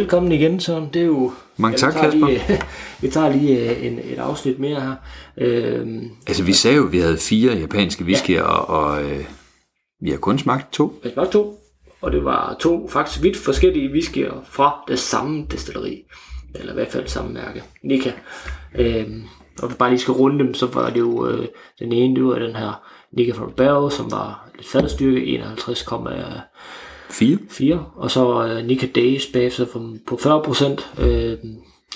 velkommen igen, Søren. Det er jo... Mange tak, Kasper. Vi tager lige et afsnit mere her. Altså, vi sagde jo, at vi havde 4 japanske whiskyer, og vi har kun smagt 2. Vi smagte 2, og det var 2 faktisk vidt forskellige whiskyer fra det samme destilleri. Eller i hvert fald samme mærke, Nikka. Og hvis bare lige skal runde dem, så var det jo den ene, det var den her Nikka from Barrel, som var lidt faldstyrke, 51,4. Og så Nikka Days bagefter på 40%,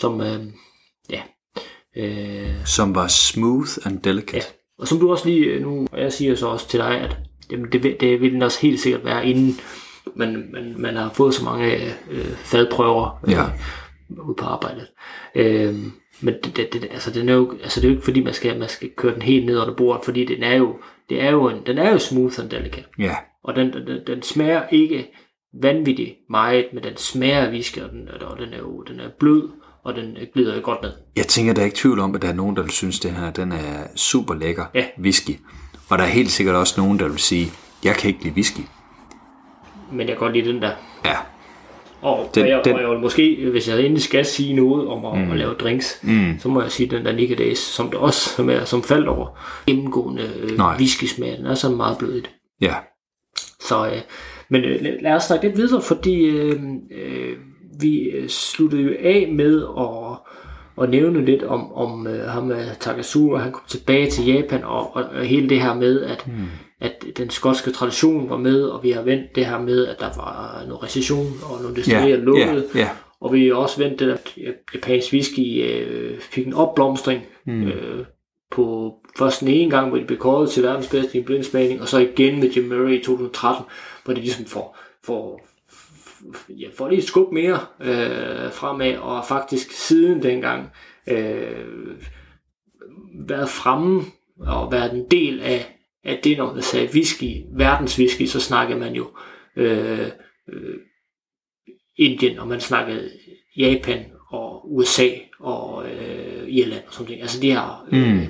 som var smooth and delicate. Ja. Og som du også lige nu, og jeg siger så også til dig, at jamen, det vil den også helt sikkert være, inden man har fået så mange faldprøver ude på arbejdet. Men det er jo ikke fordi man skal køre den helt ned under bordet, fordi den er jo smooth and delicate. Ja. Og den smager ikke vanvittigt meget, men den smager whisky, og den er blød, og den glider godt ned. Jeg tænker, der er ikke tvivl om, at der er nogen, der vil synes, det her den er super lækker whisky. Og der er helt sikkert også nogen, der vil sige, jeg kan ikke lide whisky. Men jeg kan godt lide den der. Ja. Og jeg vil måske, hvis jeg endelig skal sige noget om at lave drinks, så må jeg sige den der Nikka Days, som det også som faldt over gennemgående whisky-smag. Den er sådan meget blødt. Ja. Så, men lad os snakke lidt videre, fordi vi sluttede jo af med at nævne lidt om ham Takasura. Han kom tilbage til Japan, og hele det her med, at den skotske tradition var med, og vi har vendt det her med, at der var noget recession, og nogle destillerier lukkede, og vi har også vendt det, at japansk whisky fik en opblomstring på først den ene gang, hvor de blev kåret til verdens bedste i en blindsmagning, og så igen med Jim Murray i 2013, hvor de ligesom får lige et skub mere fremad, og faktisk siden dengang været fremme og været en del af det, når man sagde whisky, verdens whisky, så snakkede man jo Indien, og man snakkede Japan og USA og Irland og sådan noget. Altså de her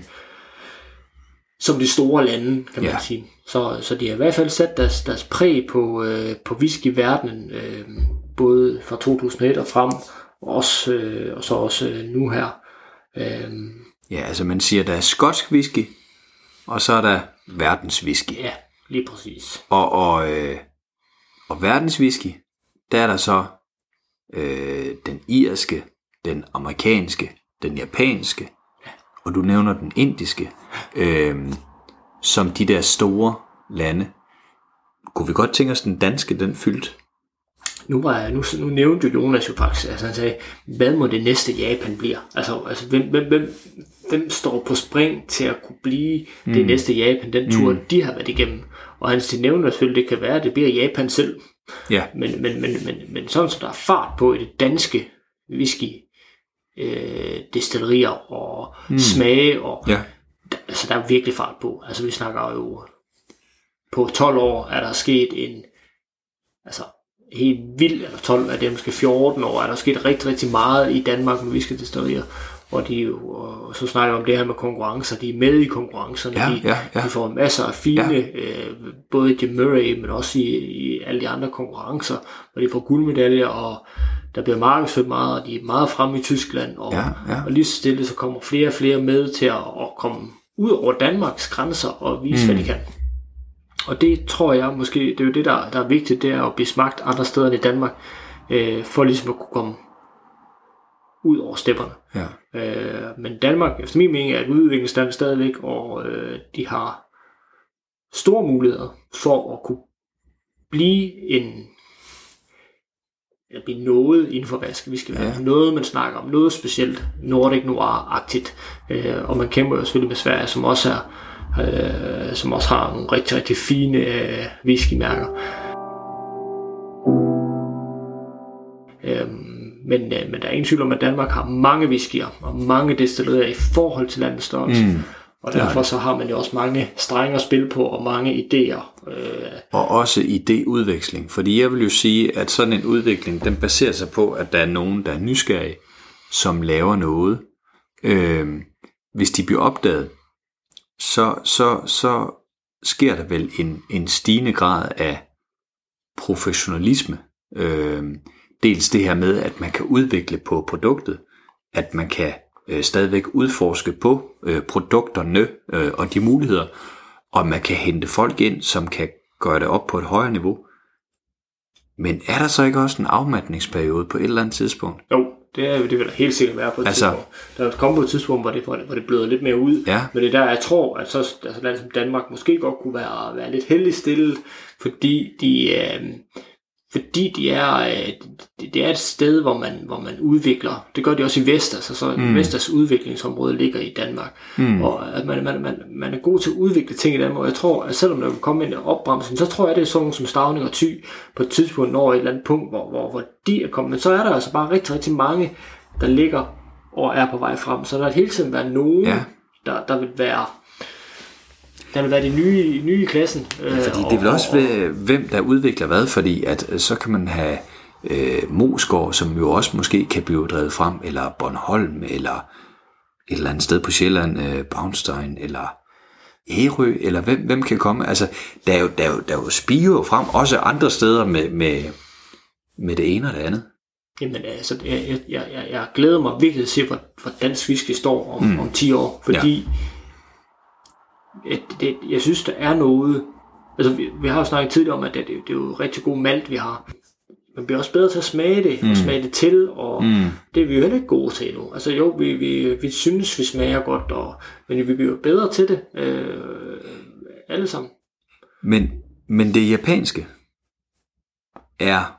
som de store lande, kan man sige. Så de har i hvert fald sat deres præg på whisky-verdenen, både fra 2001 og frem, og så også nu her. Ja, altså man siger, der er skotsk whisky, og så er der verdens whisky. Ja, lige præcis. Og verdens whisky, der er der så den irske, den amerikanske, den japanske, og du nævner den indiske, som de der store lande. Kunne vi godt tænke os, den danske, den fyldt? Nu nævnte Jonas jo faktisk, altså han sagde, hvad må det næste Japan bliver? Altså hvem står på spring til at kunne blive det næste Japan, den tur, de har været igennem? Og han nævner selvfølgelig, det kan være, det bliver Japan selv. Ja. Men sådan som der er fart på i det danske whisky, destillerier og smage, og altså der er virkelig fart på. Altså vi snakker jo, på 12 år er der sket en, altså helt vild, eller 12 er det måske 14 år, er der sket rigtig, rigtig meget i Danmark med whiskydestillerier, og de jo, og så snakker vi om det her med konkurrencer, de er med i konkurrencerne, de får masser af fine, både Jim Murray, men også i alle de andre konkurrencer, hvor de får guldmedaljer, og der bliver markedsført meget, og de er meget fremme i Tyskland, og lige så stille, så kommer flere og flere med til at komme ud over Danmarks grænser og vise, hvad de kan. Og det tror jeg måske, det er jo det, der er vigtigt, det er at blive smagt andre steder end i Danmark, for ligesom at kunne komme ud over stepperne. Ja. Men Danmark, efter min mening, er et udviklingsland stadigvæk, og de har store muligheder for at kunne blive noget inden for hvad vi skal være. Noget man snakker om, noget specielt Nordic Noir-agtigt. Og man kæmper jo selvfølgelig med Sverige, som også har nogle rigtig, rigtig fine whiskymærker. Men der er ingen tvivl om, at Danmark har mange whiskyer og mange destillerier i forhold til landets størrelse. Og derfor så har man jo også mange strenge at spille på og mange idéer. Og også idéudveksling. Fordi jeg vil jo sige, at sådan en udvikling, den baserer sig på, at der er nogen, der er nysgerrige, som laver noget. Hvis de bliver opdaget, så sker der vel en stigende grad af professionalisme. dels det her med, at man kan udvikle på produktet, at man kan stadigvæk udforske på produkterne og de muligheder, og man kan hente folk ind, som kan gøre det op på et højere niveau. Men er der så ikke også en afmatningsperiode på et eller andet tidspunkt? Jo, det vil der helt sikkert være på et tidspunkt. Der er kommet på et tidspunkt, hvor det bløder lidt mere ud. Ja. Men det er der, jeg tror, at så land som Danmark måske godt kunne være lidt heldigt stillet, fordi det er et sted, hvor man udvikler. Det gør de også i Vestas, så Vestas udviklingsområde ligger i Danmark. Og at man er god til at udvikle ting i Danmark, og jeg tror, at selvom der vil komme en opbremsning, så tror jeg, det er sådan som Stauning og Thy på et tidspunkt når et eller andet punkt, hvor de er kommet. Men så er der altså bare rigtig, rigtig mange, der ligger og er på vej frem. Så der vil hele tiden være nogen, der vil være... Der vil være de nye i klassen. Fordi det vil også være, hvem der udvikler hvad, fordi at så kan man have Moesgaard, som jo også måske kan blive drevet frem, eller Bornholm, eller et eller andet sted på Sjælland, Braunstein, eller Ærø, eller hvem kan komme. Altså, der er jo spiger frem, også andre steder med det ene og det andet. Jamen altså, jeg glæder mig virkelig at se, hvor dansk whisky står om 10 år, fordi jeg synes, der er noget. Altså, vi har jo snakket tidligere om, at det er jo rigtig god malt, vi har. Man bliver også bedre til at smage det, og smage det til, og det er vi jo heller ikke gode til nu. Altså jo, vi synes, vi smager godt, men vi bliver jo bedre til det, alle sammen. Men det japanske er,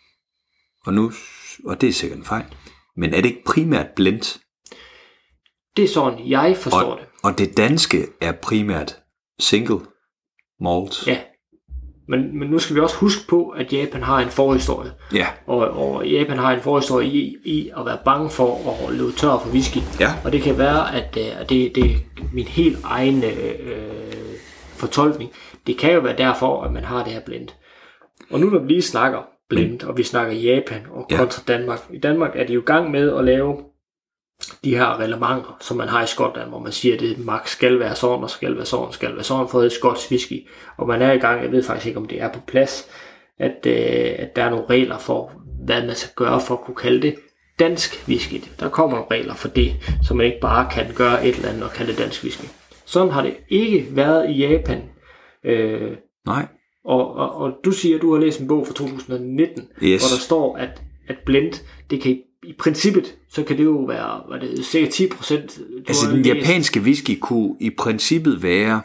og det er sikkert en fejl, men er det ikke primært blend? Det er sådan, jeg forstår det. Og det danske er primært single malt. Ja, men nu skal vi også huske på, at Japan har en forhistorie. Ja. Og Japan har en forhistorie i at være bange for at løbe tør for whisky. Ja. Og det kan være, at det er min helt egen fortolkning. Det kan jo være derfor, at man har det her blend. Og nu når vi lige snakker blend, og vi snakker Japan og kontra Danmark. I Danmark er de jo i gang med at lave de her reglementer, som man har i Skotland, hvor man siger, at det max skal være sådan, og skal være sådan for et skotsk whisky. Og man er i gang, jeg ved faktisk ikke, om det er på plads, at der er nogle regler for, hvad man skal gøre for at kunne kalde det dansk whisky. Der kommer nogle regler for det, så man ikke bare kan gøre et eller andet og kalde det dansk whisky. Sådan har det ikke været i Japan. Nej. Og du siger, at du har læst en bog fra 2019, hvor der står, at blend, det kan i princippet, så kan det jo være, cirka 10%. Altså den japanske whisky kunne i princippet være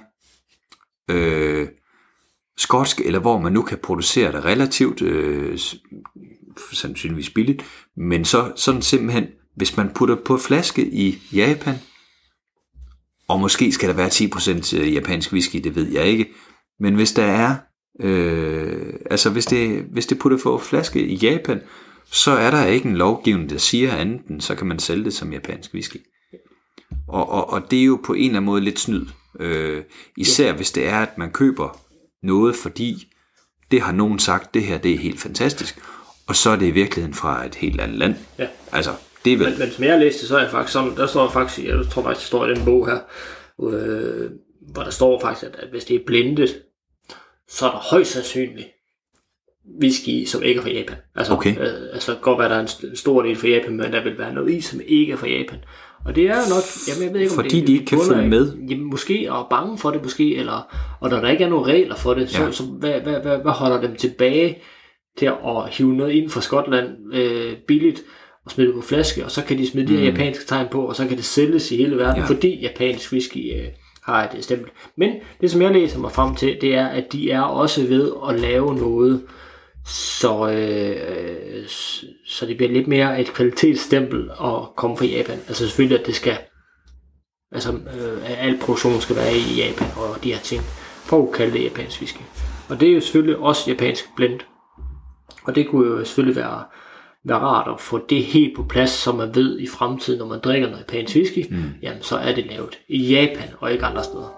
skotsk, eller hvor man nu kan producere det relativt sandsynligvis billigt, men så sådan simpelthen, hvis man putter på flaske i Japan, og måske skal der være 10% japansk whisky, det ved jeg ikke, men hvis der er altså hvis det putter på flaske i Japan, så er der ikke en lovgivning, der siger andet end, så kan man sælge det som japansk whisky. Og det er jo på en eller anden måde lidt snyd. Især hvis det er, at man køber noget, fordi det har nogen sagt, det her det er helt fantastisk, og så er det i virkeligheden fra et helt andet land. Ja. Altså, det er vel... Men som jeg har læst det, så er jeg faktisk sådan, der står faktisk, jeg tror faktisk, det står i den bog her, hvor der står faktisk, at hvis det er blendet, så er der højst sandsynligt whisky, som ikke er fra Japan. Altså, okay. Altså godt være, der er en stor del fra Japan, men der vil være noget i, som ikke er fra Japan. Og det er jo nok, jamen jeg ved ikke, om fordi de ikke kan følge med. Jamen, måske, og bange for det måske, og når der ikke er nogen regler for det, så hvad holder dem tilbage til at hive noget ind fra Skotland billigt, og smide det på flaske, og så kan de smide de her japanske tegn på, og så kan det sælges i hele verden, fordi japansk whisky har et stempel. Men det, som jeg læser mig frem til, det er, at de er også ved at lave noget, så det bliver lidt mere et kvalitetsstempel at komme fra Japan. Altså selvfølgelig, at det skal, altså al produktion skal være i Japan, og de her ting, for at kalde det japansk whisky. Og det er jo selvfølgelig også japansk blend. Og det kunne jo selvfølgelig være rart at få det helt på plads, så man ved i fremtiden, når man drikker noget japansk whisky, jamen så er det lavet i Japan og ikke andre steder.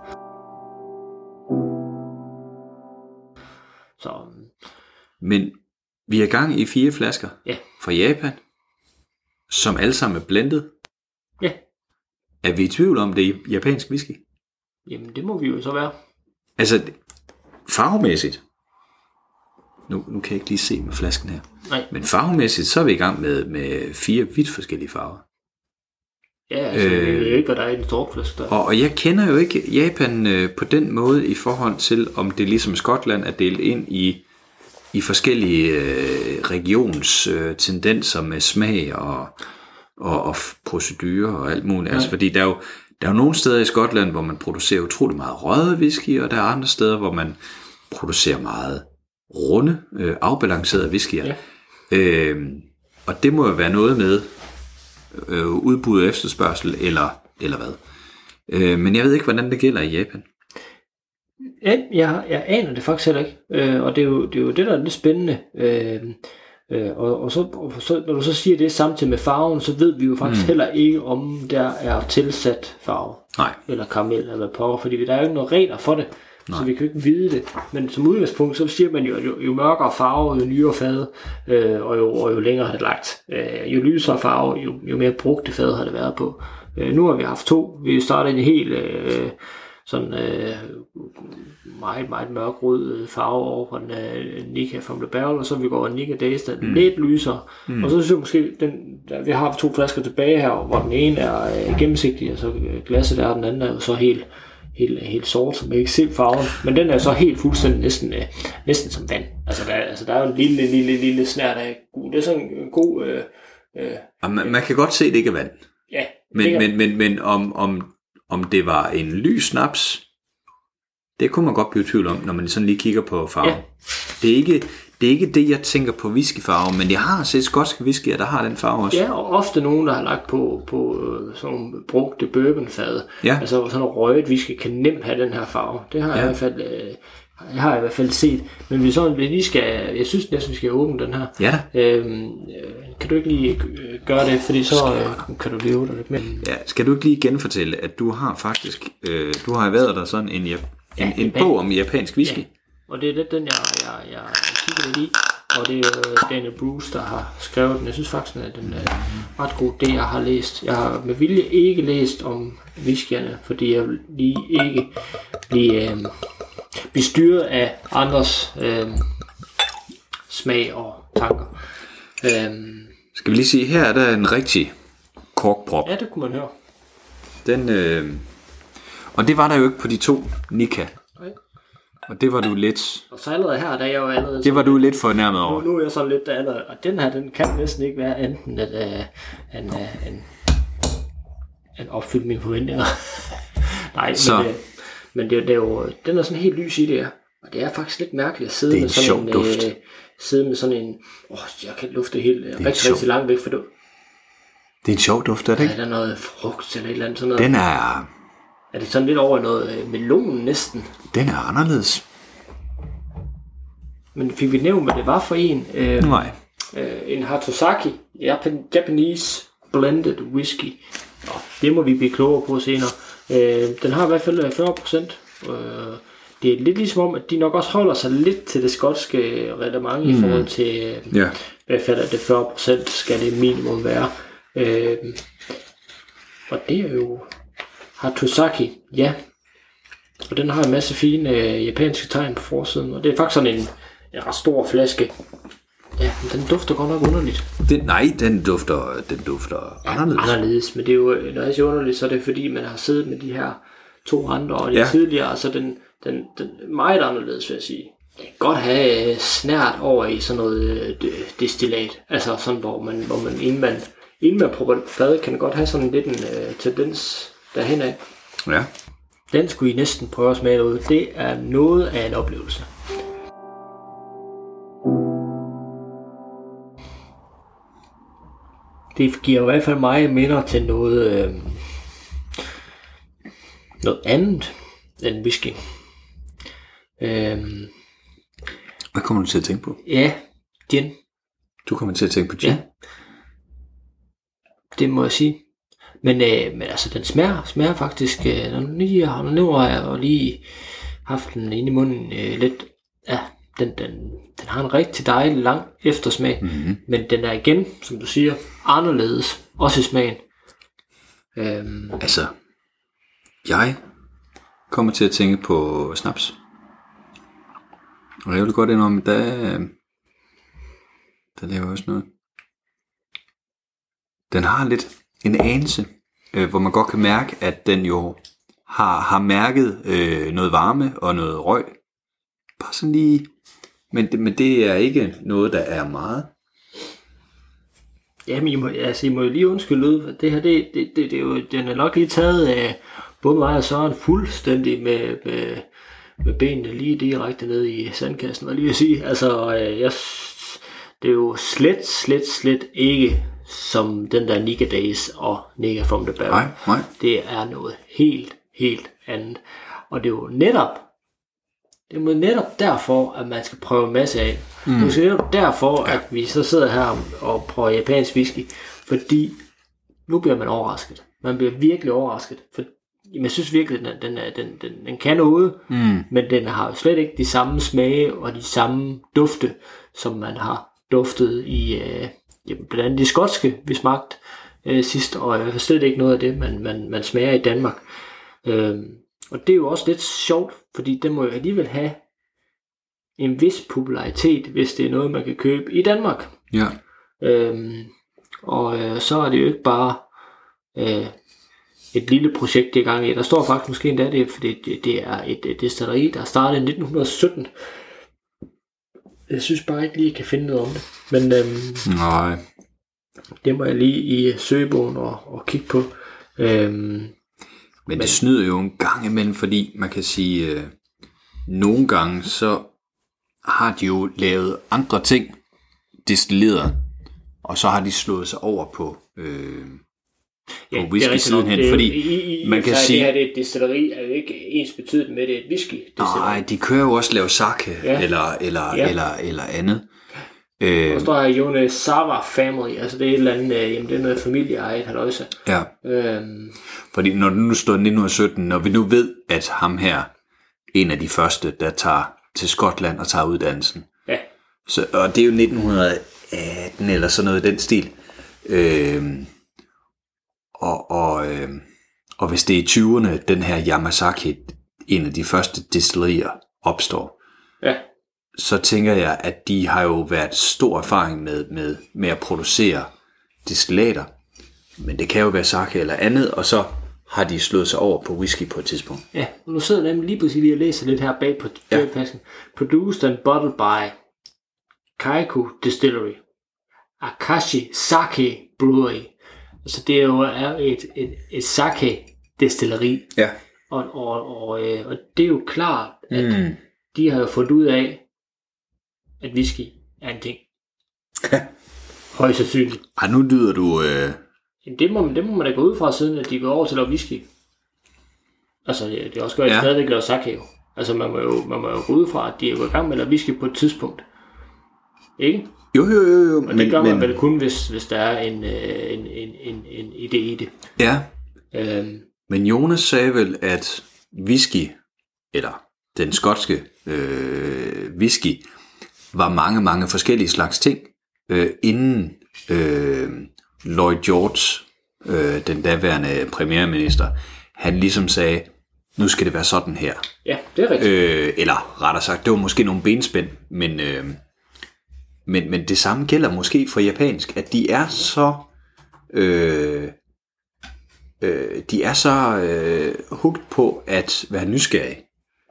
Så. Men vi er i gang i 4 flasker fra Japan, som alle sammen er blendet. Ja. Er vi i tvivl om det er japansk whisky? Jamen det må vi jo så være. Altså farvemæssigt. Nu kan jeg ikke lige se med flasken her. Nej. Men farvemæssigt, så er vi i gang med 4 vidt forskellige farver. Ja, altså, jeg ved ikke, hvad der er i den storkflaske der. Og jeg kender jo ikke Japan på den måde i forhold til, om det ligesom Skotland er delt ind i forskellige regionstendenser med smag og procedurer og alt muligt. Ja. Altså, fordi der er jo nogle steder i Skotland, hvor man producerer utrolig meget røget whisky, og der er andre steder, hvor man producerer meget runde, afbalancerede whiskyer. Ja. Og det må jo være noget med udbud og efterspørgsel, eller hvad. Men jeg ved ikke, hvordan det gælder i Japan. Jeg aner det faktisk heller ikke. Og det er jo det, der er lidt spændende. Og så, når du så siger det samtidig med farven, så ved vi jo faktisk heller ikke, om der er tilsat farve. Nej. Eller karamel, eller hvad pokker, fordi der er jo ikke nogen regler for det. Nej. Så vi kan jo ikke vide det. Men som udgangspunkt, så siger man jo mørkere farve, jo nyere fad, og jo længere har det lagt. Jo lysere farve, jo mere brugte fad har det været på. Nu har vi haft 2. Vi startede en helt meget, meget mørkrød farve over på den Nikka from the Barrel, og så vi går en Nikka Days, der lidt lysere. Og så synes jeg måske, vi har 2 flasker tilbage her, hvor den ene er gennemsigtig, og så glasset der, og den anden er jo så helt sort, så man ikke se farven, men den er så helt fuldstændig næsten som vand. Altså der er jo en lille snært af gul. Det er sådan en god... man kan godt se, at det ikke er vand. Ja. Men om det var en lys snaps, det kunne man godt blive i tvivl om, når man sådan lige kigger på farven. Ja. Det er ikke det, jeg tænker på whiskyfarve, men jeg har set skotske whiskyer, der har den farve også. Ja, og ofte nogen, der har lagt på sådan nogle brugte bourbonfade. Ja. Altså sådan noget røget whisky kan nemt have den her farve. Det har jeg i hvert fald set. Men hvis sådan lige skal, jeg synes næsten vi skal åbne den her. Ja. Kan du ikke lige gøre det, fordi så kan du leve der lidt mere. Ja, skal du ikke lige genfortælle, at du har faktisk du har været der sådan en bog om japansk whisky. Ja. Og det er den, jeg kigger lidt i. Og det er Daniel Bruce, der har skrevet den. Jeg synes faktisk, at den er ret god, det jeg har læst. Jeg har med vilje ikke læst om whiskyerne, fordi jeg vil lige ikke blive styret af andres smag og tanker. Skal vi lige sige, her er der en rigtig korkprop. Ja, det kunne man høre. Den, og det var der jo ikke på de 2 Nikka. Og det var du lidt... Og så allerede her, der er jeg jo allerede... Det var du lidt fornærmet over. Nu er jeg så lidt der allerede... Og den her, den kan næsten ikke være enten at opfylde mine forventninger. Nej, men det er jo... Den er sådan helt lys i det her. Og det er faktisk lidt mærkeligt at sidde med sådan en... jeg kan lufte helt rigtig langt væk for det. Det er en sjov duft, er det ikke? Ja, der er noget frugt eller et eller andet sådan noget. Den er... Er det sådan lidt over noget melon næsten? Den er anderledes. Men fik vi nævnt, hvad det var for en? Nej. En Hatosaki, Japanese Blended Whisky. Det må vi blive klogere på senere. Den har i hvert fald 40%. Det er lidt ligesom om, at de nok også holder sig lidt til det skotske reglement i forhold til, hvad falder det 40% skal det minimum være. Og det er jo Hatosaki, ja. Og den har en masse fine japanske tegn på forsiden, og det er faktisk sådan en ret stor flaske. Ja, den dufter godt nok underligt. Den dufter anderledes. Anderledes, men det er jo, når jeg siger underligt, så er det fordi, man har siddet med de her 2 andre, og de tidligere, så den meget anderledes, vil jeg sige. Det kan godt have snært over i sådan noget destillat, altså sådan, hvor man inden man prøver det på fadet, kan det godt have sådan lidt en tendens derhen af. Ja. Den skulle I næsten prøve at smage ud. Det er noget af en oplevelse. Det giver i hvert fald mig minder til noget andet end whisky. Hvad kommer du til at tænke på? Ja, gin. Du kommer til at tænke på gin? Ja. Det må jeg sige. Men altså, den smager faktisk, nu har jeg jo lige haft den inde i munden lidt, ja, den har en rigtig dejlig lang eftersmag, men den er igen, som du siger, anderledes, også i smagen. Altså, jeg kommer til at tænke på snaps. Og jeg vil godt indrømme, der laver også noget. Den har lidt en anelse, hvor man godt kan mærke, at den jo har mærket noget varme og noget røg. Bare sådan lige, men det er ikke noget, der er meget. Jamen, I må jo lige undskylde ud. Det her, det er jo, den er nok lige taget af både mig og Søren fuldstændig med benene lige direkte ned i sandkassen, var lige at sige. Altså, det er jo slet ikke som den der Nika Days og Nika from the Barrel. Nej. Det er noget helt andet. Og det er jo netop derfor, at man skal prøve en masse af. Det er jo netop derfor, at vi så sidder her og prøver japansk whisky. Fordi nu bliver man overrasket. Man bliver virkelig overrasket. For jeg synes virkelig, at den kan noget. Men den har jo slet ikke de samme smage og de samme dufte, som man har duftet i blandt andet de skotske, vi smagte sidst. Og jeg slet ikke noget af det, man smager i Danmark. Og det er jo også lidt sjovt, fordi det må jo alligevel have en vis popularitet, hvis det er noget, man kan købe i Danmark. Ja. Så er det jo ikke bare et lille projekt i gang i. Der står faktisk måske endda det, fordi det er et destilleri, der startede i 1917. Jeg synes bare ikke lige, jeg kan finde noget om det. Men nej. Det må jeg lige i søgebogen og kigge på. Men det snyder jo en gang imellem, fordi man kan sige, nogle gange så har de jo lavet andre ting destilleret, og så har de slået sig over på whisky sidenhen, fordi man kan sige, at det her et destilleri er jo ikke ens betydende med det et whisky destilleri. Nej, de kører jo også lave sake eller andet. Og så står her Yonezawa Family, altså det er et eller andet, det er noget familieejet halløjse. Ja. Fordi når det nu står 1917, når vi nu ved, at ham her, en af de første, der tager til Skotland og tager uddannelsen. Ja. Så, og det er jo 1918 eller sådan noget i den stil. Og hvis det er i 20'erne, den her Yamazaki, en af de første destillerier, opstår. Ja. Så tænker jeg, at de har jo været stor erfaring med at producere destillater. Men det kan jo være sake eller andet, og så har de slået sig over på whisky på et tidspunkt. Ja, og nu sidder jeg lige præcis lige og læser lidt her bag på flasken. Produced and bottled by Kaiku Distillery, Akashi Sake Brewery. Altså det er jo et sake destilleri. Ja. Og det er jo klart, at de har jo fundet ud af, at whisky er en ting. Højst sandsynligt. Nu lyder du... Det må man da gå ud fra, siden at de går over til at lave whisky. Altså det er også godt, at de stadigvæk laver sake jo. Altså man må jo gå ud fra, at de er gået i gang med at lave whisky på et tidspunkt. Ikke? Jo. Og det gør man vel kun, hvis der er en idé i det. Ja. Men Jonas sagde vel, at whisky, eller den skotske whisky, var mange forskellige slags ting, inden Lloyd George, den daværende premierminister, han ligesom sagde, nu skal det være sådan her. Ja, det er rigtigt. Eller rettere sagt, det var måske nogle benspænd, men det samme gælder måske for japansk, at de er så hugt på at være nysgerrige.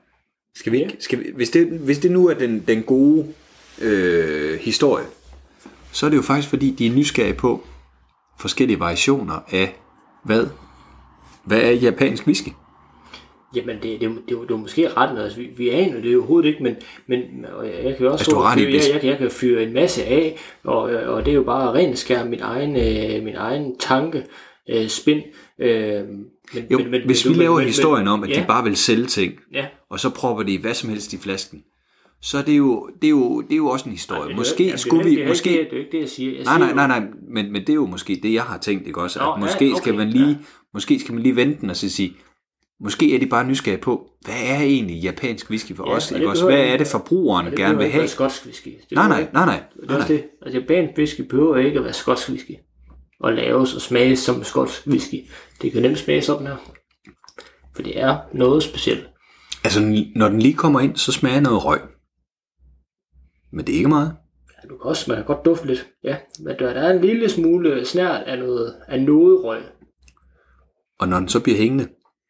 Hvis det nu er den gode historie, så er det jo faktisk fordi de er nysgerrige på forskellige variationer af hvad er japansk whisky? Jamen det er måske ret, altså vi aner det jo overhovedet ikke, men jeg kan jo også jeg kan fyre en masse af, og det er jo bare ren skær min egen tanke spind. Hvis vi laver historien om, at de bare vil sælge ting, og så propper de hvad som helst i flasken, så er det jo også en historie. Måske skulle vi... Det er jo ikke det, jeg siger. Nej, men det er jo måske det, jeg har tænkt, ikke også? At måske skal man lige vente den og så sige, måske er de bare nysgerrige på, hvad er egentlig japansk whisky for os? Ikke også? Hvad er det forbrugeren gerne vil have? Det skotsk whisky. Nej. Det er også det. Altså japansk whisky behøver ikke at være skotsk whisky. Og laves og smages som skotsk whisky. Det kan nemt smage sådan her. For det er noget specielt. Altså når den lige kommer ind, så smager noget røg. Men det er ikke meget. Man kan godt dufte lidt. Ja, men der er en lille smule snært af noget røg. Og når den så bliver hængende,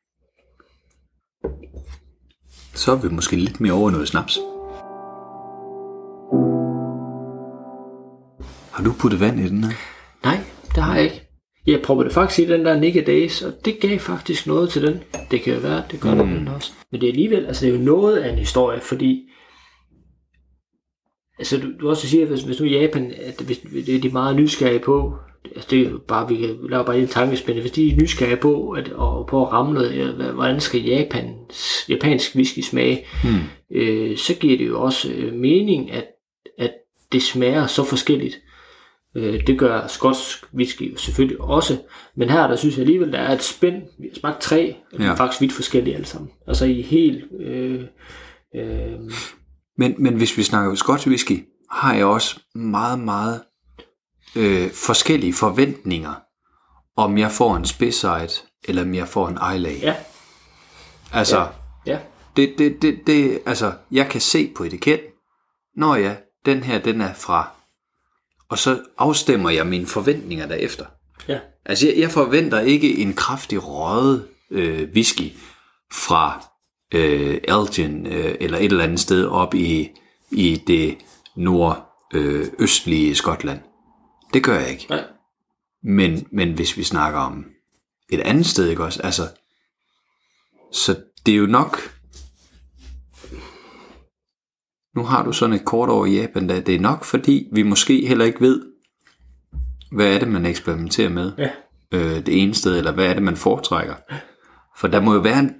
så er vi måske lidt mere over noget snaps. Har du puttet vand i den her? Nej, det har jeg ikke. Jeg prøvede det faktisk i den der Nick Days, og det gav faktisk noget til den. Det kan jo være, det gør den også. Men det er alligevel, altså det er jo noget af en historie, fordi altså du også siger, hvis nu i Japan, at hvis det er de meget nysgerrige på, altså det er jo bare, vi kan lave bare en tankespændende, hvis de er nysgerrige på, og på at ramme noget, hvordan skal japansk whisky smage, så giver det jo også mening, at det smager så forskelligt. Det gør skotsk whisky selvfølgelig også, men her der synes jeg alligevel, der er et spænd. Vi har smagt 3, og de er faktisk vidt forskellige alle sammen. Altså i helt... Men hvis vi snakker skotsk whisky, har jeg også meget, meget forskellige forventninger, om jeg får en Speyside, eller om jeg får en Islay. Ja. Altså, det, altså, jeg kan se på etiketten, når den her, den er fra, og så afstemmer jeg mine forventninger derefter. Ja. Altså, jeg forventer ikke en kraftig røget whisky fra Elgin eller et eller andet sted op i det nordøstlige Skotland. Det gør jeg ikke. Nej. Men hvis vi snakker om et andet sted, ikke også? Altså, så det er jo nok... Nu har du sådan et kort over i Japan, der det er nok, fordi vi måske heller ikke ved, hvad er det, man eksperimenterer med det ene sted, eller hvad er det, man foretrækker. For der må jo være,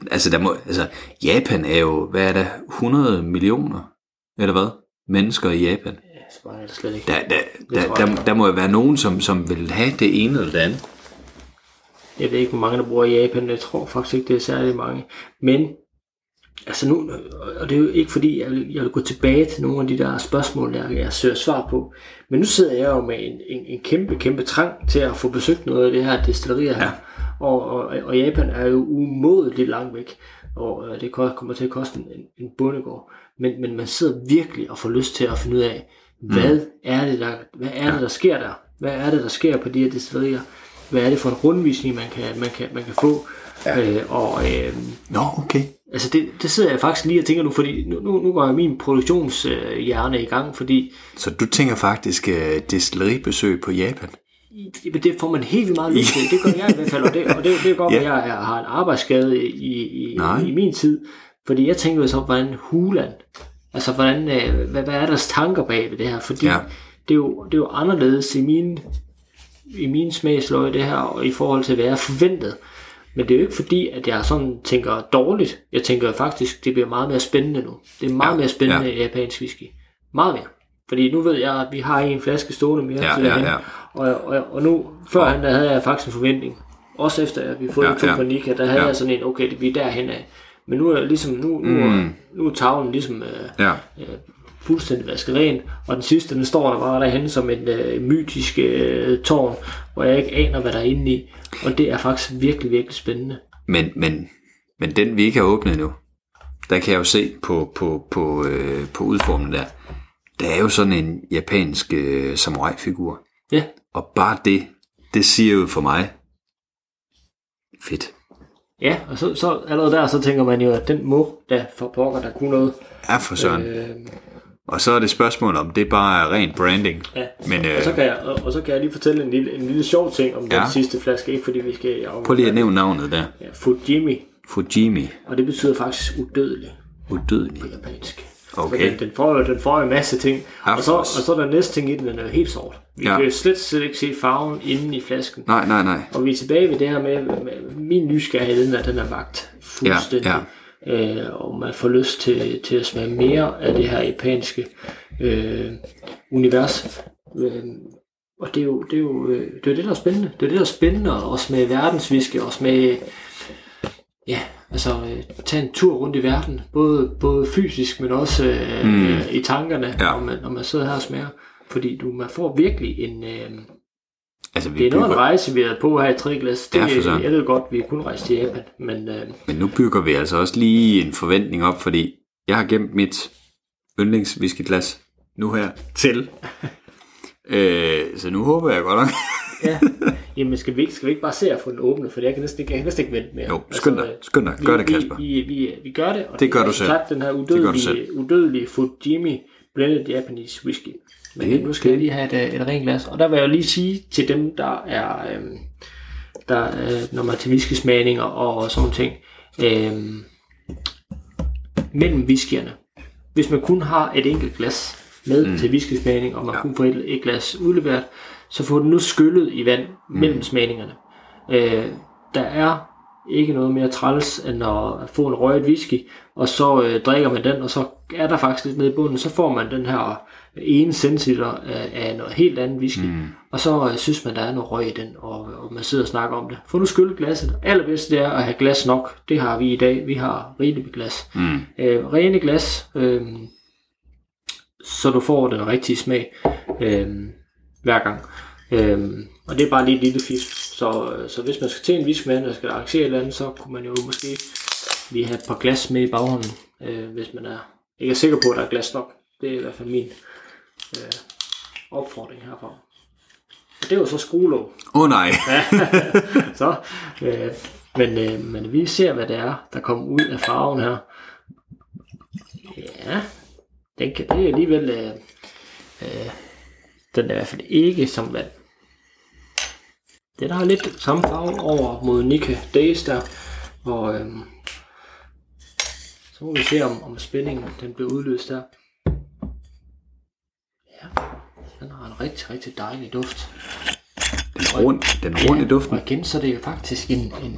Japan er jo, hvad er der, 100 millioner, eller hvad, mennesker i Japan. Ja, så meget er det slet ikke. Der må jo være nogen, som vil have det ene eller det andet. Jeg ved ikke, hvor mange der bruger i Japan, jeg tror faktisk ikke, det er særlig mange. Men, altså nu, og det er jo ikke fordi, jeg vil gå tilbage til nogle af de der spørgsmål, jeg søger svar på. Men nu sidder jeg jo med en kæmpe trang til at få besøgt noget af det her destillerier her. Ja. Og Japan er jo umådeligt langt væk, og det kommer til at koste en bondegård. Men man sidder virkelig og får lyst til at finde ud af, hvad er det, der sker der? Hvad er det, der sker på de her destillerier? Hvad er det for en rundvisning, man kan få? Ja. Okay. Altså det sidder jeg faktisk lige og tænker nu, fordi nu går jeg min produktionshjerne i gang, fordi... Så du tænker faktisk destilleribesøg på Japan? Det får man helt vildt meget lyst til. Det gør jeg i hvert fald, og det er godt, at jeg har en arbejdsskade i min tid, fordi jeg tænker jo så, hvordan Huland, altså hvordan, hvad er deres tanker bag ved det her, fordi det er jo anderledes i min smagsløg det her, og i forhold til hvad jeg forventet. Men det er jo ikke fordi, at jeg sådan tænker dårligt. Jeg tænker faktisk, det bliver meget mere spændende nu. Det er meget mere spændende i japansk whisky. Meget mere. Fordi nu ved jeg, at vi har en flaske stående mere. Og nu, førhen, der havde jeg faktisk en forventning. Også efter, at vi fået to fra Nika, der havde jeg sådan en, okay, vi er derhen af. Men nu er ligesom, nu er tavlen ligesom fuldstændig vasket ren. Og den sidste, den står der bare derhen som et mytisk tårn, hvor jeg ikke aner, hvad der er inde i. Og det er faktisk virkelig, virkelig spændende. Men den vi ikke har åbnet nu, der kan jeg jo se på udformningen der. Der er jo sådan en japansk samurai-figur. Ja. Og bare det siger jo for mig, fedt. Ja, og så allerede der, så tænker man jo, at den må da for pokker, der kunne noget. Ja, for søren. Og så er det spørgsmål om, det bare er ren branding. Ja, men, og så kan jeg lige fortælle en lille sjov ting om den sidste flaske, ikke fordi vi skal... Prøv lige at nævne navnet der. Ja, Fujimi. Og det betyder faktisk udødelig. Udødelig. På japansk. Okay. Den får en masse ting. Og så er der næste ting i den er helt sort. Vi kan jo slet ikke se farven inde i flasken. Nej. Og vi er tilbage ved det her med min nysgerrighed, den er vagt fuldstændig. Og man får lyst til at smage mere af det her japanske univers. Og det er jo det, der er spændende. Det er det, der er spændende at smage verdenswhisky og smage... tage en tur rundt i verden, både fysisk, men også i tankerne, når man sidder her og smager. Fordi man får virkelig en... det er noget en rejse, vi er på her i 3 glas. Jeg ved godt, vi kun rejse til Japan. Men nu bygger vi altså også lige en forventning op, fordi jeg har gemt mit yndlingswhisky-glas nu her til. Så nu håber jeg godt nok. Ja, jamen skal vi ikke bare se at få den åbne, for jeg kan næsten ikke vente mere. Jo, skynd dig. Gør det, Kasper. Vi gør det, og det gør du selv. Sagt, den her udødelige Fujimi Blended Japanese Whisky. Men nu skal jeg lige have et rent glas, og der vil jeg lige sige til dem, der er, når man er til whiskysmagninger og sådan ting, mellem whiskyerne. Hvis man kun har et enkelt glas med til whiskysmagning, og man kun får et glas udleveret, så får den nu skyllet i vand mellem smagningerne. Der er ikke noget mere træls, end at få en røget whisky, og så drikker man den, og så er der faktisk lidt nede i bunden, så får man den her 1 centiliter af noget helt andet whisky, og så synes man, der er noget røg i den, og man sidder og snakker om det. Få nu skyllet glasset. Allerbedst det er at have glas nok. Det har vi i dag. Vi har rigeligt med glas. Rene glas, så du får den rigtige smag hver gang. Og det er bare lige et lille fisk. Så hvis man skal til en whiskyman, der skal arrangere et eller andet, så kunne man jo måske lige have et par glas med i baghånden, hvis man ikke er sikker på, at der er glas nok. Det er i hvert fald min opfordring herfra. Og det er jo så skruelåg. Nej. Så, men vi ser, hvad det er, der kommer ud af farven her. Ja, det er alligevel... den er i hvert fald ikke som vand. Den har lidt samme farve over mod Nikka Days der, hvor så må vi se om spændingen den bliver udløst der. Ja, den har en rigtig, rigtig dejlig duft. Den er rund i duften. Og igen, så er det jo faktisk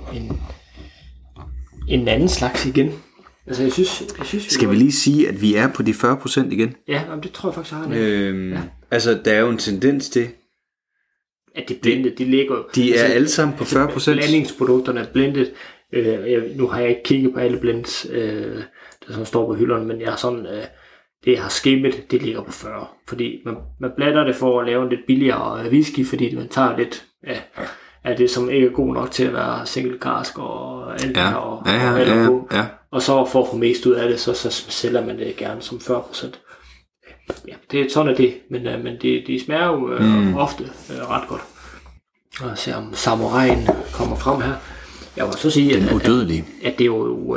en anden slags igen. Altså jeg synes skal vi lige sige, at vi er på de 40% igen? Ja, det tror jeg faktisk, jeg har Altså, der er jo en tendens til, at de blendet, de ligger jo... De er alle sammen på 40%. Blandingsprodukterne er blendet. Nu har jeg ikke kigget på alle blends, der som står på hylderne, men jeg har sådan... det jeg har skimmet, det ligger på 40. Fordi man blander det for at lave en lidt billigere whisky, fordi man tager lidt af det, som ikke er god nok til at være single cask og alt det her. Og og så for at få mest ud af det, så sælger man det gerne som 40%. Ja, det er sådan det, men de smager jo ofte ret godt. Og se om samuraien kommer frem her. Jeg vil så sige, at det er jo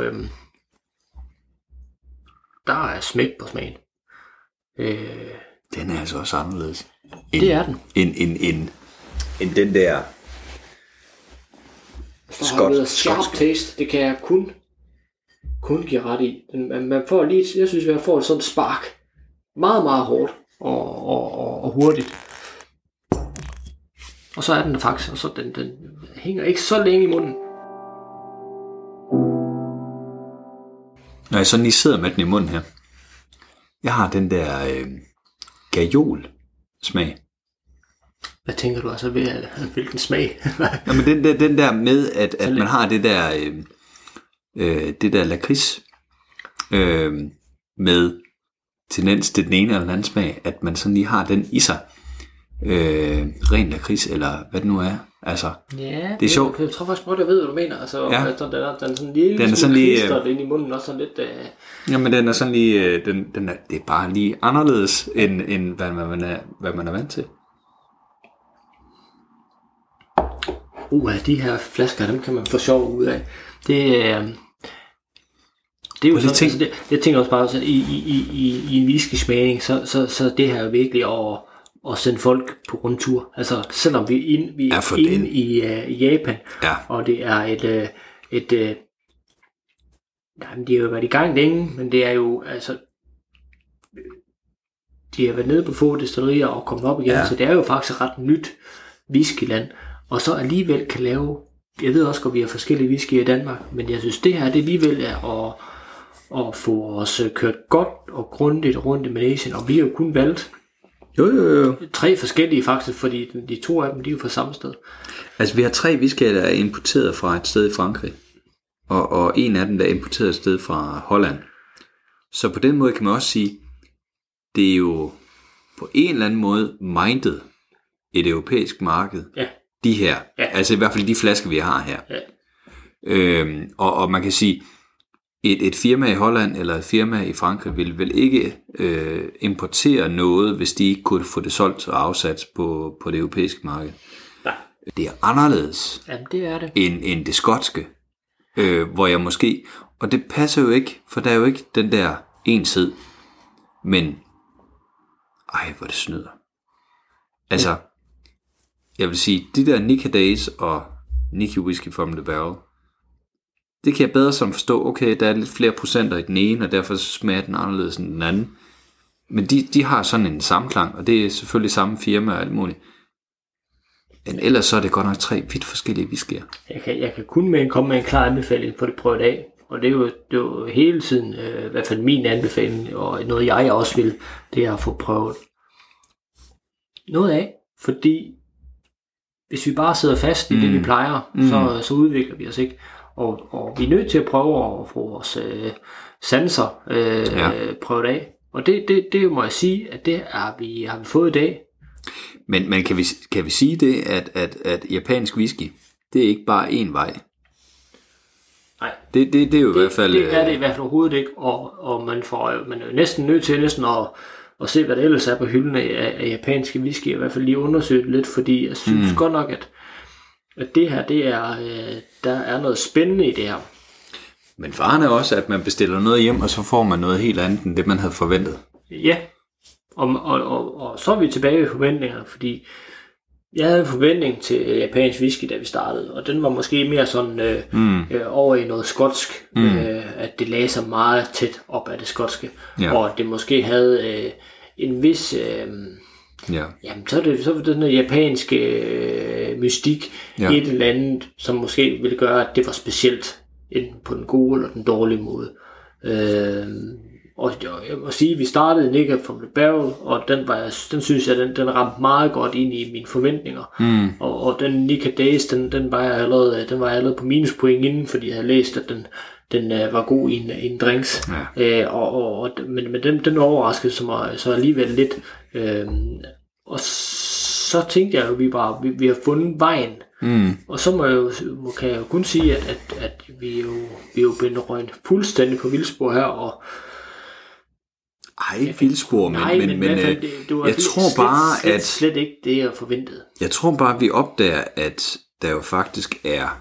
der er smæk på smagen. Den er altså også anderledes. Det er den. End den der sharp taste, det kan jeg kun give ret i. Man får lige, jeg synes, jeg får et sådan spark. Meget, meget hårdt og hurtigt. Og så er den der faktisk, og så den hænger ikke så længe i munden. Når jeg sådan lige sidder med den i munden her, jeg har den der gajol smag. Hvad tænker du altså ved, hvilken smag? Jamen den der med, at man har det der lakrids med tendens til den ene eller den anden smag, at man sådan lige har den i sig. Ren lakrids, eller hvad det nu er. Altså, ja, det er sjovt. Jeg tror faktisk godt, jeg ved, hvad du mener. Altså, ja. Den er sådan lige klister ind i munden, og sådan lidt... Jamen, den er sådan lige... det er bare lige anderledes, end hvad man er vant til. De her flasker, dem kan man få sjov ud af. Det er jo sådan, altså jeg tænker også bare, så i en whisky-smagning, så det her er virkelig at sende folk på rundtur. Altså, selvom vi er inde i Japan, og det er jamen, de har jo været i gang længe, men det er jo, altså, de har været nede på få destillerier og kommet op igen, så det er jo faktisk ret nyt whiskyland, og så alligevel kan lave, jeg ved også godt, vi har forskellige whisky i Danmark, men jeg synes, det her, det alligevel er at få os kørt godt og grundigt rundt i Malaysia, og vi har jo kun valgt Jo. 3 forskellige faktisk, fordi de 2 af dem, de er jo fra samme sted. Altså vi har 3 whiskyer, der er importeret fra et sted i Frankrig, og en af dem, der er importeret et sted fra Holland. Så på den måde kan man også sige, det er jo på en eller anden måde mindet et europæisk marked. Ja. De her, altså i hvert fald de flasker, vi har her. Ja. Og man kan sige, et firma i Holland eller et firma i Frankrig ville vel ikke importere noget, hvis de ikke kunne få det solgt og afsat på det europæiske marked. Nej. Det er anderledes Jamen, det er det. end det skotske, hvor jeg måske, og det passer jo ikke, for der er jo ikke den der enshed, men hvor det snyder. Altså, jeg vil sige, de der Nika Days og Nicky Whiskey from the Barrel, det kan jeg bedre som forstå, okay, der er lidt flere procenter i den ene, og derfor smager den anderledes end den anden. Men de har sådan en samklang, og det er selvfølgelig samme firma og alt muligt. Men ellers så er det godt nok 3 vidt forskellige whiskyer. Jeg kan kun komme med en klar anbefaling på det prøvet af. Og det er jo hele tiden, i hvert fald min anbefaling, og noget jeg også vil, det er at få prøvet noget af. Fordi hvis vi bare sidder fast i det, vi plejer, så udvikler vi os ikke. Og vi er nødt til at prøve at få vores sanser prøvet af. Og det må jeg sige, at det har vi fået i dag. Men kan vi sige det, at japansk whisky, det er ikke bare én vej? Nej. Det er jo i hvert fald... Det er det i hvert fald overhovedet ikke, og man er jo næsten nødt til at se, hvad der ellers er på hylden af japanske whisky, i hvert fald lige undersøge det lidt, fordi jeg synes godt nok, at det her, der er noget spændende i det her. Men faren er også, at man bestiller noget hjem, og så får man noget helt andet, end det man havde forventet. Ja, og så er vi tilbage ved forventningerne, fordi jeg havde en forventning til japansk whisky, da vi startede, og den var måske mere sådan over i noget skotsk, at det lagde sig meget tæt op af det skotske, og at det måske havde en vis... Jamen, så er det den japanske mystik i et eller andet, som måske ville gøre, at det var specielt, enten på den gode eller den dårlige måde. Og jeg må sige, at vi startede Nika from the Barrel, og den synes jeg, den ramte meget godt ind i mine forventninger. Og den Nika Days, den var allerede på minuspoint inden, fordi jeg havde læst, at den var god i en drinks. Men den overraskede mig så alligevel lidt. Og så tænkte jeg jo, vi har fundet vejen. Og så kan jeg jo kun sige, at vi er jo blevet røgnet fuldstændig på vildspor her, og vildspor, men jeg tror bare, at slet ikke det, jeg forventede. Jeg tror bare, at vi opdager, at der jo faktisk er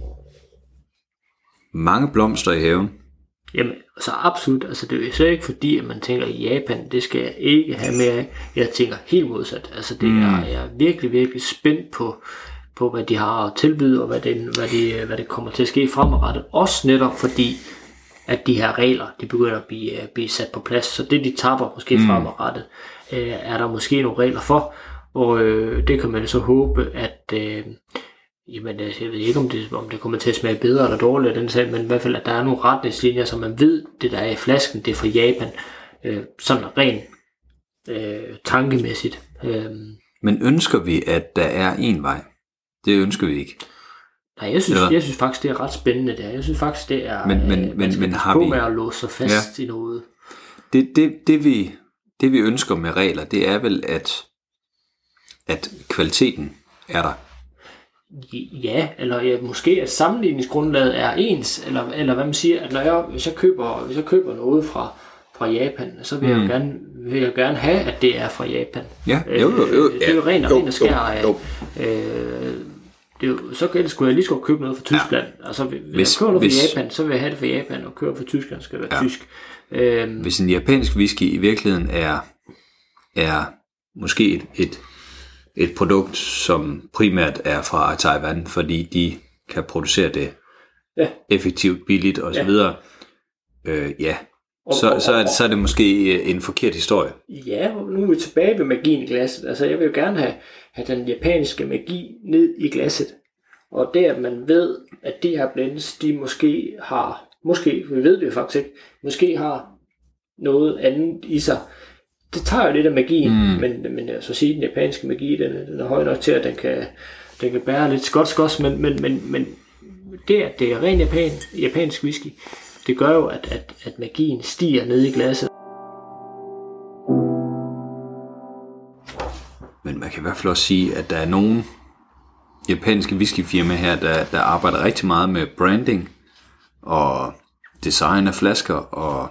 mange blomster i haven. Jamen, så absolut. Altså, det er jo så ikke fordi, at man tænker, i Japan, det skal jeg ikke have mere af. Jeg tænker helt modsat. Altså, det er jeg virkelig, virkelig spændt på, hvad de har at tilbyde, og hvad det kommer til at ske fremadrettet. Også netop fordi, at de her regler, de begynder at blive sat på plads. Så det, de tapper måske fremadrettet, er der måske nogle regler for. Og det kan man så håbe, at... Jamen, jeg ved ikke, om det kommer til at smage bedre eller dårligere, den sag, men i hvert fald, at der er nogle retningslinjer, så man ved, det der er i flasken, det er fra Japan. Sådan rent tankemæssigt. Men ønsker vi, at der er en vej? Det ønsker vi ikke. Nej, jeg synes faktisk, det er ret spændende der. Jeg synes faktisk, det er... Men har vi... med at låse sig fast i noget. Det vi ønsker med regler, det er vel, at kvaliteten er der. Ja, eller måske at sammenligningsgrundlaget er ens, eller hvad man siger, at hvis jeg køber noget fra Japan, så vil jeg jo gerne have, at det er fra Japan. Ja, det er jo rent og skær. Så skulle jeg lige skulle købe noget fra Tyskland. Altså, hvis jeg køber noget fra Japan, så vil jeg have det fra Japan, og køber fra Tyskland, skal det være tysk. Hvis en japansk whisky i virkeligheden er måske et produkt, som primært er fra Taiwan, fordi de kan producere det effektivt, billigt og så videre. Så er det måske en forkert historie. Ja, nu er vi tilbage ved magien i glasset. Altså, jeg vil jo gerne have den japanske magi ned i glasset. Og det, at man ved, at de her blends, de måske, vi ved det jo faktisk ikke, måske har noget andet i sig. Det tager jo lidt af magien, men jeg så sige, den japanske magi, den er høj nok til, at den kan bære lidt skotsk også, men det, at det er ren japansk whisky, det gør jo, at magien stiger ned i glasset. Men man kan i hvert fald også sige, at der er nogle japanske whiskyfirmaer her, der arbejder rigtig meget med branding, og design af flasker, og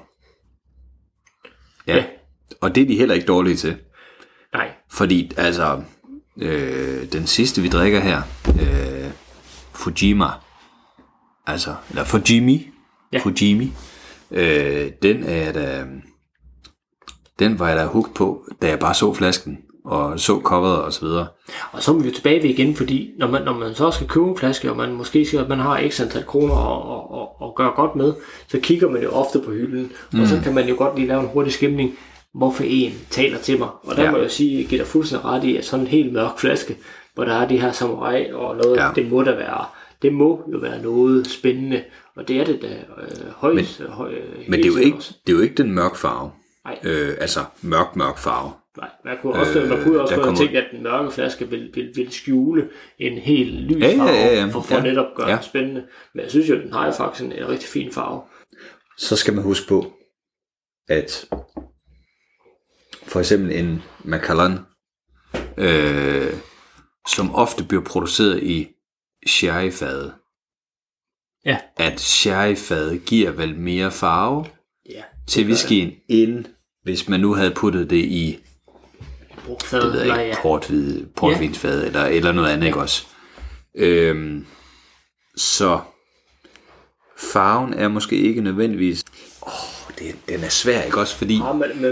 og det er de heller ikke dårlige til. Nej. Fordi altså, den sidste vi drikker her, Fujima, altså, eller Fujimi, den var jeg da hooked på, da jeg bare så flasken, og så coveret og så videre. Og så er vi jo tilbage ved igen, fordi når man så skal købe en flaske, og man måske siger, at man har x antal kroner og gøre godt med, så kigger man jo ofte på hylden, og så kan man jo godt lige lave en hurtig skimning, hvorfor en taler til mig. Og der må jeg jo sige, at giver dig fuldstændig ret i, at sådan en helt mørk flaske, hvor der er de her samurai og noget, det må der være. Det må jo være noget spændende, og det er det da højst. Men det er jo ikke den mørke farve. Altså mørk farve. Nej, man kunne også have tænkt, at den mørke flaske vil skjule en helt lys farve, for netop at gøre det spændende. Men jeg synes jo, at den har faktisk en rigtig fin farve. Så skal man huske på, at for eksempel en Macallan, som ofte bliver produceret i sherryfade, at sherryfade giver vel mere farve til whiskyen, end hvis man nu havde puttet det i portvinsfade eller noget andet, ikke også? Så farven er måske ikke nødvendigvis. Den er svær, ikke også? Fordi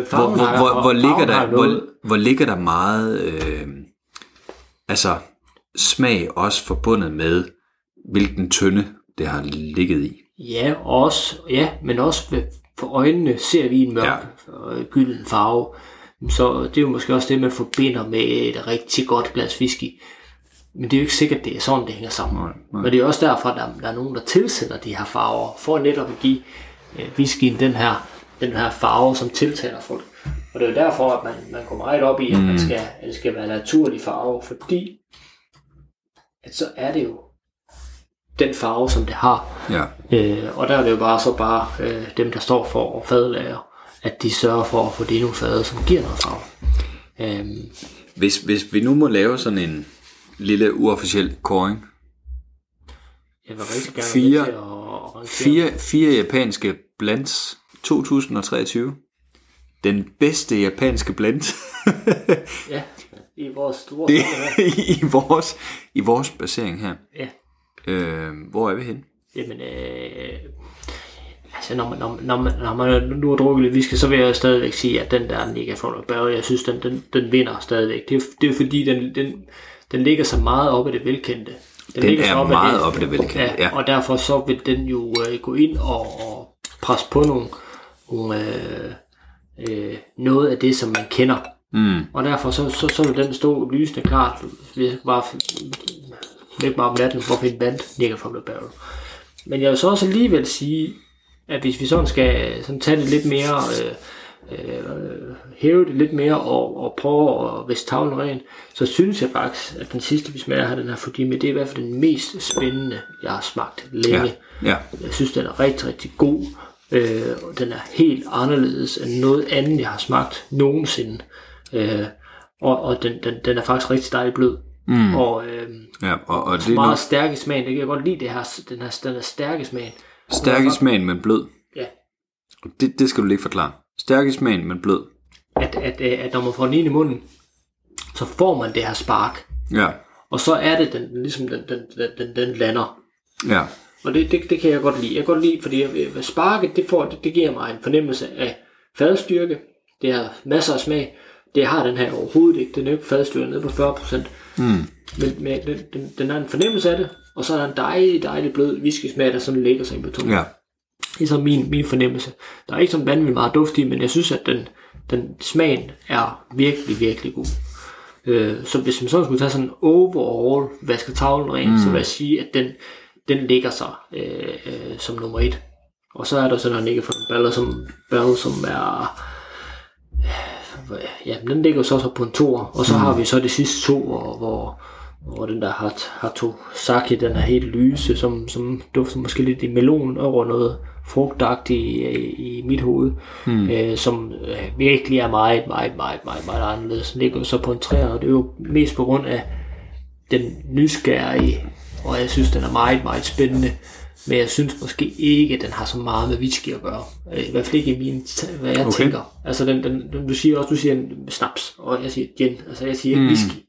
hvor ligger der meget altså smag også forbundet med hvilken tønde det har ligget i. Men også for øjnene ser vi en mørk gylden farve. Så det er jo måske også det, man forbinder med et rigtig godt glas whisky. Men det er jo ikke sikkert, det er sådan, det hænger sammen. Nej. Men det er også derfor, at der er nogen, der tilsætter de her farver, for netop at give whiskyen den her farve, som tiltaler folk. Og det er jo derfor, at man går meget op i, at det skal være naturlig farve, fordi at så er det jo den farve, som det har. Og der er det jo bare dem, der står for fadelager, at de sørger for at få det nogle fade, som giver noget farve. Hvis vi nu må lave sådan en lille uofficiel kåring. Jeg vil rigtig gerne fire japanske blends 2023. Den bedste japanske blend. I vores store i vores basering her. Hvor er vi henne? Jamen, altså når man nu har drukket lidt whisky, så vil jeg stadigvæk sige, at den der Nika from the Barrel, jeg synes, den vinder stadigvæk. Det er fordi, den ligger så meget op i det velkendte. Den er meget op i det velkendte, ja. Og derfor så vil den jo gå ind og presse på noget af det, som man kender. Og derfor så vil den stå lysende klart, hvis jeg bare om natten, hvorfor en band Nika from the Barrel. Men jeg vil så også alligevel sige, at hvis vi sådan skal tage det lidt mere, hæve det lidt mere og prøve at væske tavlen ren, så synes jeg faktisk, at den sidste vi smager her, den her Fujimi, det er i hvert fald den mest spændende, jeg har smagt længe. Jeg synes, den er rigtig, rigtig god. Den er helt anderledes end noget andet, jeg har smagt nogensinde. Og den er faktisk rigtig dejligt blød. Og det meget noget stærk i smagen. Det kan jeg godt lide, den er stærk i smagen. Stærk i smagen, men blød. Ja. Det skal du lige forklare. Stærk i smagen, men blød. At når man får den ind i munden, så får man det her spark. Ja. Og så er det den lander. Ja. Og det kan jeg godt lide. Jeg kan godt lide, fordi sparket, det giver mig en fornemmelse af fadstyrke. Det har masser af smag. Det har den her overhovedet ikke. Den er jo ikke fadstyrke nede på 40%. Men den har en fornemmelse af det. Og så er der en dejlig blød whiskysmag, der sådan lægger sig ind på tungen. Ja. Det er så min fornemmelse. Der er ikke sådan vanvittigt meget duft i, men jeg synes, at den smagen er virkelig, virkelig god. Så hvis man sådan skulle tage sådan en overall vaske tavlen ren, så vil jeg sige, at den ligger sig som nummer 1. Og så er der sådan en Nika from the Barrel, som er... Ja, den ligger så på en 2'er, og så har vi så de sidste 2, hvor den der Hatosaki, den er helt lyse, som dufter måske lidt i melon over noget frugtagtigt i mit hoved, som virkelig er meget anderledes. Den ligger så på en 3'er, og det er jo mest på grund af den nysgerrige, og jeg synes, den er meget spændende Men jeg synes måske ikke, at den har så meget med whisky at gøre. I hvert fald ikke i min, hvad jeg tænker. Altså du siger også, du siger en snaps, og jeg siger gin. Altså jeg siger ikke whisky.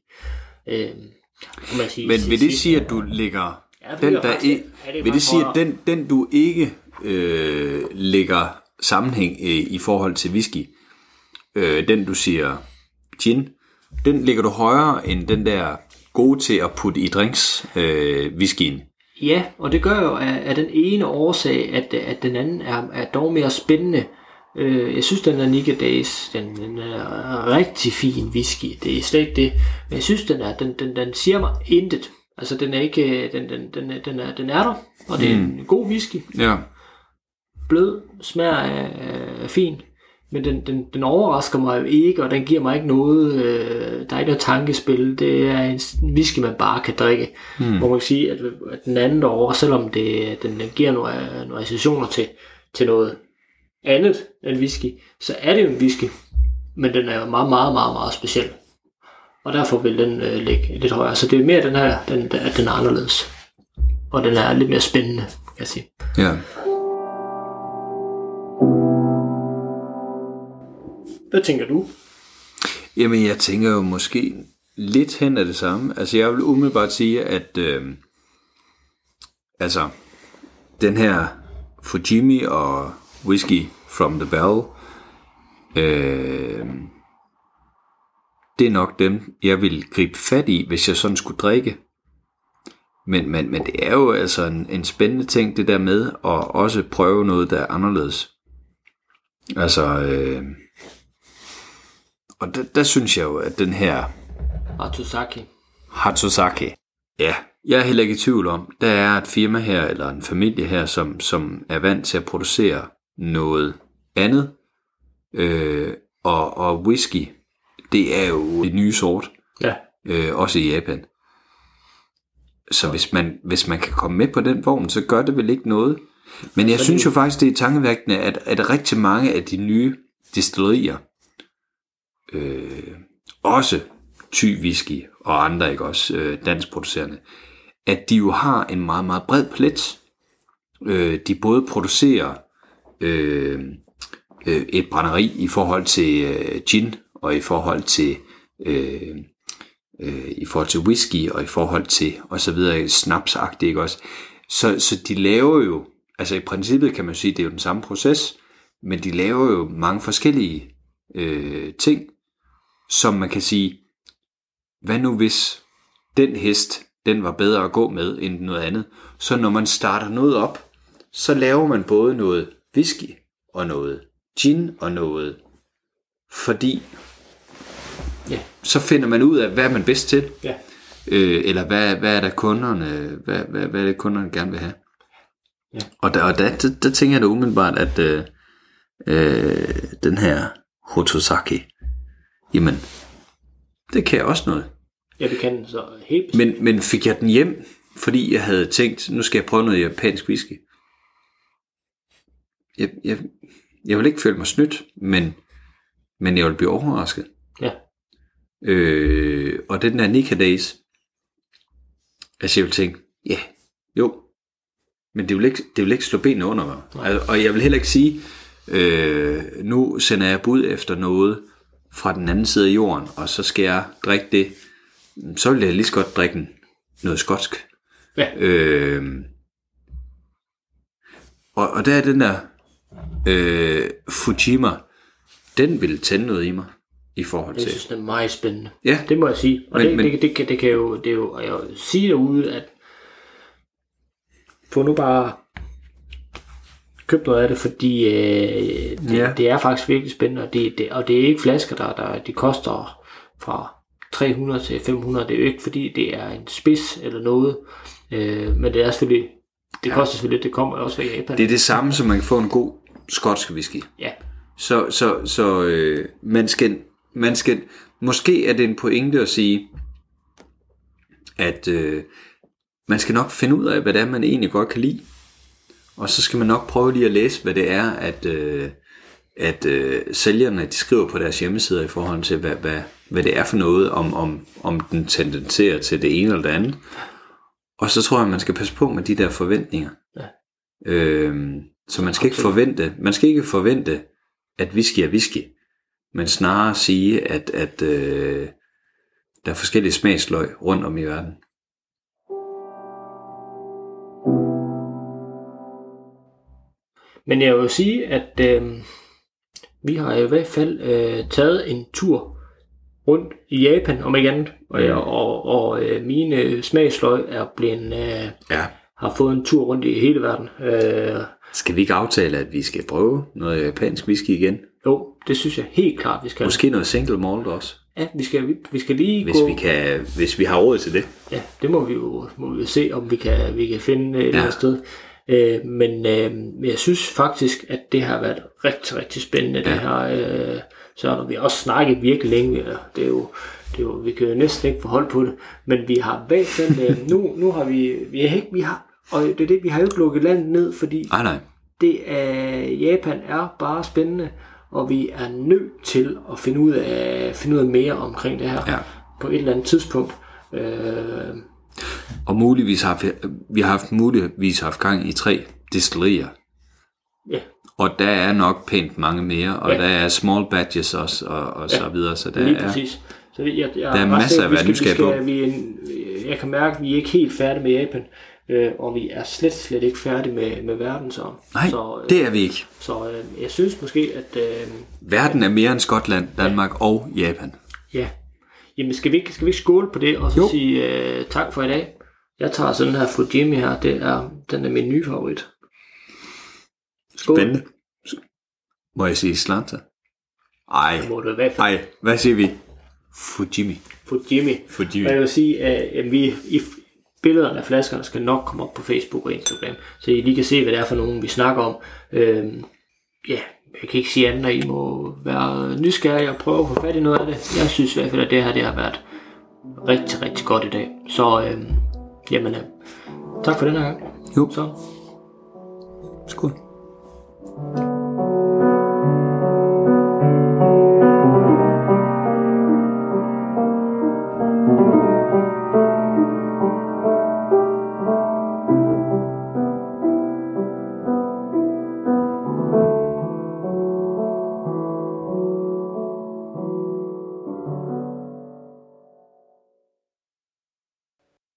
Men vil det sige, at du lægger vil det sige, at den du ikke lægger sammenhæng i forhold til whisky, den du siger gin, den ligger du højere end den der gode til at putte i drinks whiskyen? Ja, og det gør jo af den ene årsag, at den anden er dog mere spændende. Jeg synes, den er Nikka Days, den er rigtig fin whisky. Det er slet ikke det. Men jeg synes, den siger mig intet. Altså, den er ikke, den er der, og det er en god whisky. Ja. Blød, smager af fin. Men den overrasker mig jo ikke, og den giver mig ikke noget, der er ikke noget tankespil. Det er en whisky, man bare kan drikke. Hvor man kan sige, at den anden derovre, selvom den giver nogle associationer til noget andet end whisky, så er det jo en whisky. Men den er jo meget, meget, meget, meget speciel. Og derfor vil den ligge lidt højere. Så det er mere den her, at den er anderledes. Og den er lidt mere spændende, kan jeg sige. Ja. Hvad tænker du? Jamen, jeg tænker jo måske lidt hen af det samme. Altså, jeg vil umiddelbart sige, at den her Fujimi og Whisky from the Barrel, det er nok dem, jeg vil gribe fat i, hvis jeg sådan skulle drikke. Men det er jo altså en spændende ting, det der med at også prøve noget, der er anderledes. Altså, og der synes jeg jo, at den her Hatsuzaki, ja, jeg er heller ikke i tvivl om, der er et firma her, eller en familie her, som er vant til at producere noget andet, og whisky, det er jo det nye sort, ja. Også i Japan. Så hvis man kan komme med på den vogn, så gør det vel ikke noget. Men jeg synes jo faktisk, det er tankevækkende, at rigtig mange af de nye destillerier, også Thy Whisky og andre, ikke også, danskproducerende, at de jo har en meget, meget bred palet. De både producerer et brænderi i forhold til gin, og i forhold til whisky, og i forhold til og så videre snapsagtigt, ikke også. Så de laver jo, altså i princippet kan man sige, det er jo den samme proces, men de laver jo mange forskellige ting, som man kan sige, hvad nu hvis den hest, den var bedre at gå med end noget andet. Så når man starter noget op, så laver man både noget whisky og noget gin og noget, fordi så finder man ud af, hvad er man bedst til, eller hvad er der kunderne, hvad er det kunderne gerne vil have. Ja. Og der tænker jeg da umiddelbart, at den her Hatsuzaki, jamen, det kan jeg også noget. Ja, det kan den så helt. Men fik jeg den hjem, fordi jeg havde tænkt, nu skal jeg prøve noget japansk whisky. Jeg vil ikke føle mig snydt, men jeg vil blive overrasket. Ja. Og den der Nikka Days, altså jeg vil tænke, jo, men det vil ikke slå benene under mig. Altså, og jeg vil heller ikke sige, nu sender jeg bud efter noget fra den anden side af jorden, og så skal jeg drikke det, så vil jeg lige så godt drikke noget skotsk. Ja. Og der er den der Fujima, den vil tænde noget i mig i forhold til. Jeg synes, det er meget spændende. Ja. Det må jeg sige. Og det kan jo, jeg sige derude, at få nu bare køb noget af det, fordi det er faktisk virkelig spændende, og det er ikke flasker, der de koster fra 300 til 500. Det er jo ikke, fordi det er en spids eller noget, men det er selvfølgelig, det koster selvfølgelig, det kommer også fra Japan. Det er det samme, som man kan få en god skotsk whisky. Ja. Så man skal, måske er det en pointe at sige, at man skal nok finde ud af, hvad det er, man egentlig godt kan lide. Og så skal man nok prøve lige at læse, hvad det er, at sælgerne de skriver på deres hjemmesider i forhold til, hvad det er for noget, om den tendenserer til det ene eller det andet. Og så tror jeg, man skal passe på med de der forventninger. Ja. Så man skal ikke forvente, at whisky er whisky, men snarere sige, at der er forskellige smagsløg rundt om i verden. Men jeg vil sige, at vi har i hvert fald taget en tur rundt i Japan, om ikke andet, og mine smagsløg er blevet, har fået en tur rundt i hele verden. Skal vi ikke aftale, at vi skal prøve noget japansk whisky igen? Jo, det synes jeg helt klart, vi skal. Måske noget single malt også. Ja, vi skal lige hvis vi har råd til det. Ja, det må vi jo se, om vi kan finde et eller andet sted. Men jeg synes faktisk, at det har været rigtig, rigtig spændende, det her. Så når vi også snakket virkelig længe, det er jo, vi kan jo næsten ikke forholde på det, men vi har i hvert fald, nu har vi har, og det er det, vi har jo ikke lukket landet ned, fordi Japan er bare spændende, og vi er nødt til at finde ud af mere omkring det her på et eller andet tidspunkt. Og muligvis vi har haft gang i 3 destillerier. Ja. Og der er nok pænt mange mere, og der er small batches også, og så videre. Så der lige præcis. Så der er masser af nysgerrig på. Jeg kan mærke, at vi er ikke helt færdige med Japan, og vi er slet ikke færdige med verden. Det er vi ikke. Så jeg synes måske, at verden er mere end Skotland, Danmark og Japan. Ja. Jamen skal vi ikke skåle på det, og så sige tak for i dag. Jeg tager sådan her Fujimi her, den er min nye favorit. Skål. Spændende. Må jeg sige Slanta? Ej, hvad siger vi? Fujimi. Og jeg vil sige, at vi i billederne af flaskerne skal nok komme op på Facebook og Instagram, så I lige kan se, hvad det er for nogen, vi snakker om. Jeg kan ikke sige andet, at I må være nysgerrige og prøve at få fat i noget af det. Jeg synes i hvert fald, at det her det har været rigtig, rigtig godt i dag. Så tak for den her gang. Jo. Så. Skål.